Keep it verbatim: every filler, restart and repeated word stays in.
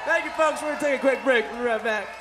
Thank you, folks. We're going to take a quick break. We'll be right back.